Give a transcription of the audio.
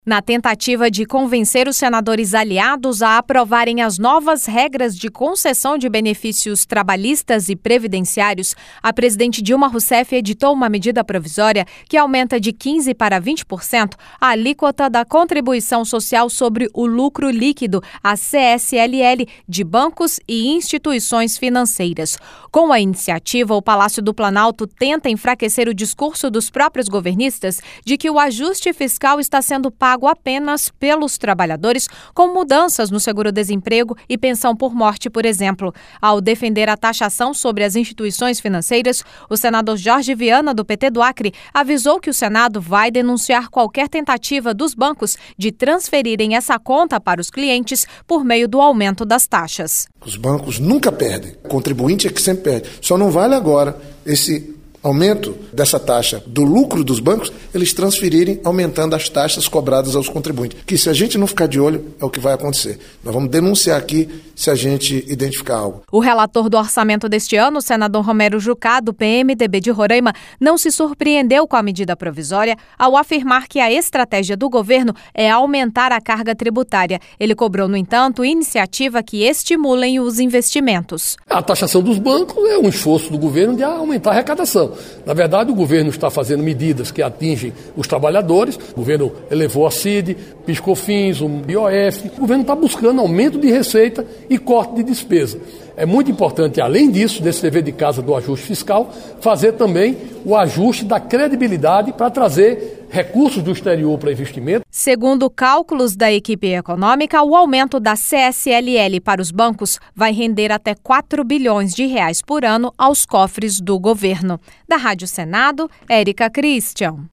Na tentativa de convencer os senadores aliados a aprovarem as novas regras de concessão de benefícios trabalhistas e previdenciários, a presidente Dilma Rousseff editou uma medida provisória que aumenta de 15% para 20% a alíquota da contribuição social sobre o lucro líquido, a CSLL, de bancos e instituições financeiras. Com a iniciativa, o Palácio do Planalto tenta enfraquecer o discurso dos próprios governistas de que o ajuste fiscal está sendo pago apenas pelos trabalhadores, com mudanças no seguro-desemprego e pensão por morte, por exemplo. Ao defender a taxação sobre as instituições financeiras, o senador Jorge Viana, do PT do Acre, avisou que o Senado vai denunciar qualquer tentativa dos bancos de transferirem essa conta para os clientes por meio do aumento das taxas. Os bancos nunca perdem, o contribuinte é que sempre perde. Só não vale agora esse aumento dessa taxa do lucro dos bancos, eles transferirem aumentando as taxas cobradas aos contribuintes. Que se a gente não ficar de olho, é o que vai acontecer. Nós vamos denunciar aqui se a gente identificar algo. O relator do orçamento deste ano, o senador Romero Jucá, do PMDB de Roraima, não se surpreendeu com a medida provisória ao afirmar que a estratégia do governo é aumentar a carga tributária. Ele cobrou, no entanto, iniciativa que estimulem os investimentos. A taxação dos bancos é um esforço do governo de aumentar a arrecadação. Na verdade, o governo está fazendo medidas que atingem os trabalhadores. O governo elevou a CID, PIS/COFINS, o IOF. O governo está buscando aumento de receita e corte de despesa. É muito importante, além disso, desse dever de casa do ajuste fiscal, fazer também o ajuste da credibilidade para trazer recursos do exterior para investimento. Segundo cálculos da equipe econômica, o aumento da CSLL para os bancos vai render até 4 bilhões de reais por ano aos cofres do governo. Da Rádio Senado, Érica Christian.